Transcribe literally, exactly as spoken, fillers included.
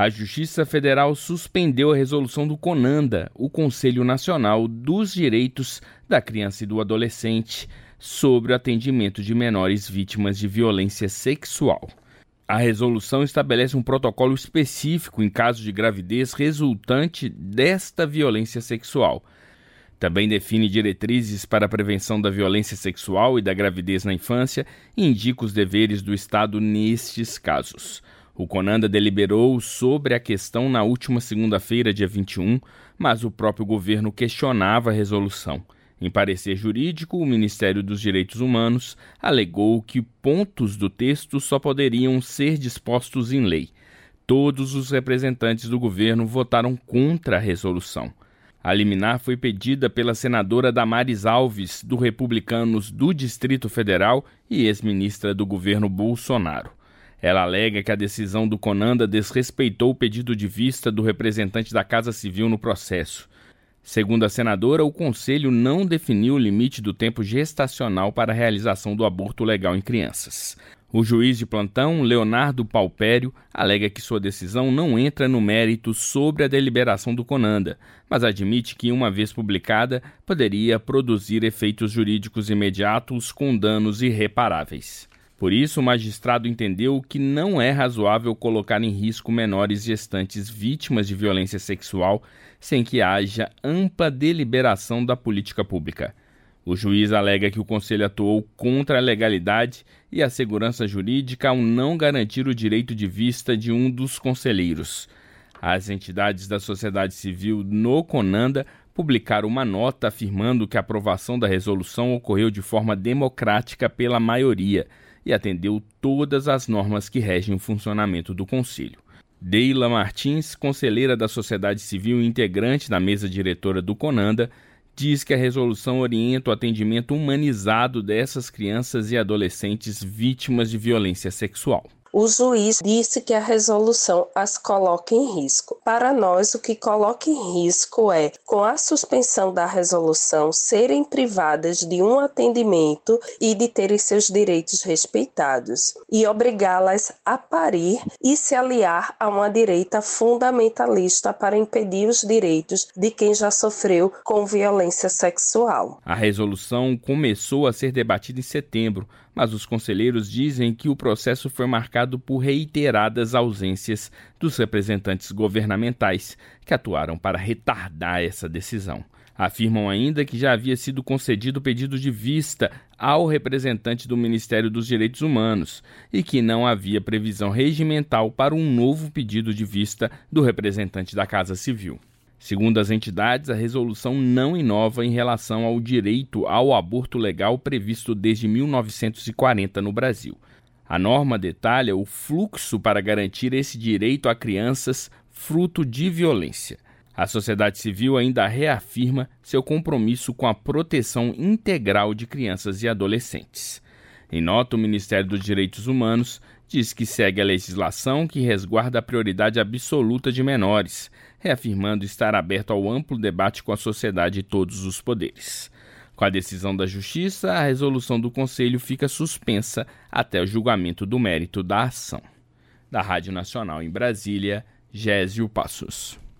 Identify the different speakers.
Speaker 1: A Justiça Federal suspendeu a resolução do CONANDA, o Conselho Nacional dos Direitos da Criança e do Adolescente, sobre o atendimento de menores vítimas de violência sexual. A resolução estabelece um protocolo específico em caso de gravidez resultante desta violência sexual. Também define diretrizes para a prevenção da violência sexual e da gravidez na infância e indica os deveres do Estado nestes casos. O CONANDA deliberou sobre a questão na última segunda-feira, dia vinte e um, mas o próprio governo questionava a resolução. Em parecer jurídico, o Ministério dos Direitos Humanos alegou que pontos do texto só poderiam ser dispostos em lei. Todos os representantes do governo votaram contra a resolução. A liminar foi pedida pela senadora Damares Alves, do Republicanos do Distrito Federal e ex-ministra do governo Bolsonaro. Ela alega que a decisão do CONANDA desrespeitou o pedido de vista do representante da Casa Civil no processo. Segundo a senadora, o Conselho não definiu o limite do tempo gestacional para a realização do aborto legal em crianças. O juiz de plantão, Leonardo Paupério, alega que sua decisão não entra no mérito sobre a deliberação do CONANDA, mas admite que, uma vez publicada, poderia produzir efeitos jurídicos imediatos com danos irreparáveis. Por isso, o magistrado entendeu que não é razoável colocar em risco menores gestantes vítimas de violência sexual sem que haja ampla deliberação da política pública. O juiz alega que o Conselho atuou contra a legalidade e a segurança jurídica ao não garantir o direito de vista de um dos conselheiros. As entidades da sociedade civil no CONANDA publicaram uma nota afirmando que a aprovação da resolução ocorreu de forma democrática pela maioria e atendeu todas as normas que regem o funcionamento do Conselho. Deila Martins, conselheira da sociedade civil e integrante da mesa diretora do CONANDA, diz que a resolução orienta o atendimento humanizado dessas crianças e adolescentes vítimas de violência sexual.
Speaker 2: O juiz disse que a resolução as coloca em risco. Para nós, o que coloca em risco é, com a suspensão da resolução, serem privadas de um atendimento e de terem seus direitos respeitados, e obrigá-las a parir e se aliar a uma direita fundamentalista para impedir os direitos de quem já sofreu com violência sexual.
Speaker 1: A resolução começou a ser debatida em setembro, mas os conselheiros dizem que o processo foi marcado por reiteradas ausências dos representantes governamentais que atuaram para retardar essa decisão. Afirmam ainda que já havia sido concedido o pedido de vista ao representante do Ministério dos Direitos Humanos e que não havia previsão regimental para um novo pedido de vista do representante da Casa Civil. Segundo as entidades, a resolução não inova em relação ao direito ao aborto legal previsto desde mil novecentos e quarenta no Brasil. A norma detalha o fluxo para garantir esse direito a crianças fruto de violência. A sociedade civil ainda reafirma seu compromisso com a proteção integral de crianças e adolescentes. Em nota, o Ministério dos Direitos Humanos diz que segue a legislação que resguarda a prioridade absoluta de menores, reafirmando estar aberto ao amplo debate com a sociedade e todos os poderes. Com a decisão da Justiça, a resolução do Conselho fica suspensa até o julgamento do mérito da ação. Da Rádio Nacional em Brasília, Gésio Passos.